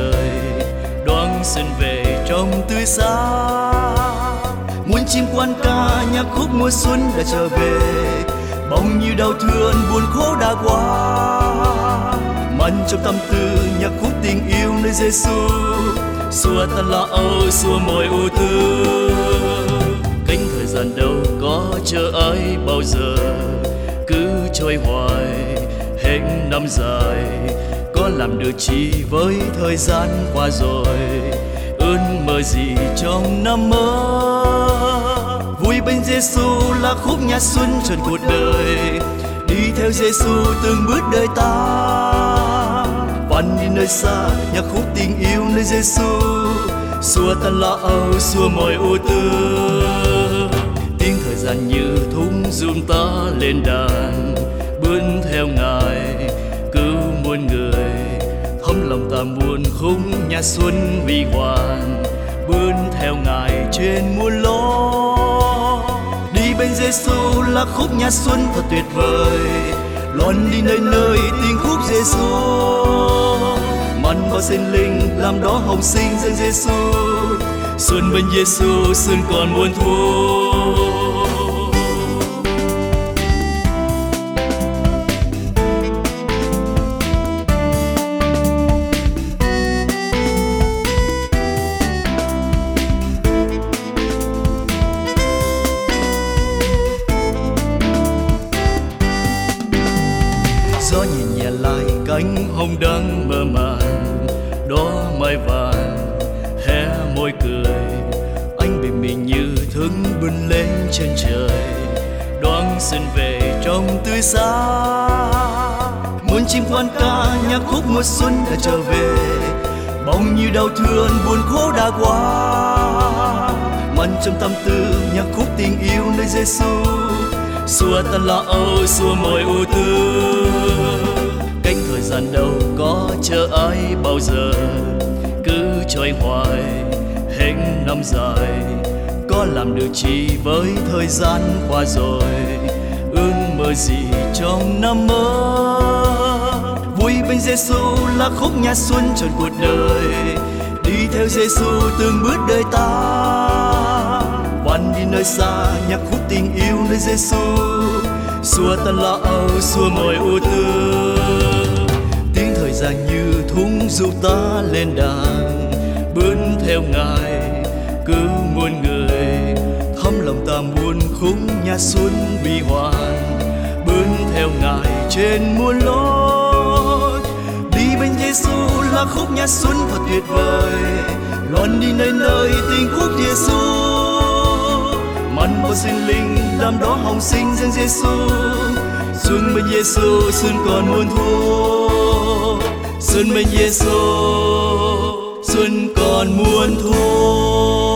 trời, đoan xuân về trong tươi sáng. Muôn chim quan ca nhạc khúc mùa xuân đã trở về, bao nhiêu đau thương buồn khổ đã qua. Mặn trong tâm tư nhạc khúc tình yêu nơi Giêsu, xua tan lo âu, xua mọi ưu tư. Cánh thời gian đâu có chờ ai bao giờ, cứ trôi hoài hết năm dài. Có làm được chi với thời gian qua rồi, ước mơ gì trong năm mới. Vui bên Giêsu là khúc nhạc xuân trọn cuộc đời, đi theo Giêsu từng bước đời ta. Vẫn đi nơi xa nhạc khúc tình yêu nơi Giêsu, xua tan lo âu, xua mọi ưu tư. Tiếng thời gian như thúng rung ta lên đàn, bước theo Ngài cứu muôn người. Thấm lòng ta muôn khúc nhạc xuân huy hoàng, bước theo Ngài trên muôn lối. Đi bên Giêsu là khúc nhạc xuân thật tuyệt vời, loan đi nơi nơi tiếng khúc Giêsu. Mặn vào sinh linh làm đó hồng sinh danh Giêsu, xuân bên Giêsu xuân còn muôn thu. Gió nhẹ nhẹ lại cánh hồng đang mơ màng, đó mai vàng hé môi cười. Anh bình minh như thức bừng lên chân trời, đoan xuân về trong tươi sáng. Muôn chim quan ca nhạc khúc mùa xuân đã trở về, bao nhiêu đau thương buồn khổ đã qua. Mặn trong tâm tư nhạc khúc tình yêu nơi Giêsu, xua tan lo âu, xua mọi ưu tư. Cánh thời gian đâu có chờ ai bao giờ, cứ trôi hoài hết năm dài. Có làm được chi với thời gian qua rồi, ước mơ gì trong năm mới. Vui bên Giêsu là khúc nhạc xuân trọn cuộc đời, đi theo Giêsu từng bước đời ta. Vẫn đi nơi xa nhạc khúc tình yêu nơi Giêsu, xua tan lo âu, xua mọi ưu tư. Tiếng thời gian như thúng giúp ta lên đàn, bước theo Ngài cứu muôn người. Thấm lòng ta muôn khúc nhạc xuân huy hoàng, bước theo Ngài trên muôn lối. Đi bên Giêsu là khúc nhạc xuân thật tuyệt vời, loan đi nơi nơi tiếng khúc Giêsu. Mặn vào sinh linh làm đó hồng sinh danh Giêsu, xuân bên Giêsu xuân còn muôn thu. Xuân bên Giêsu xuân còn muôn thu.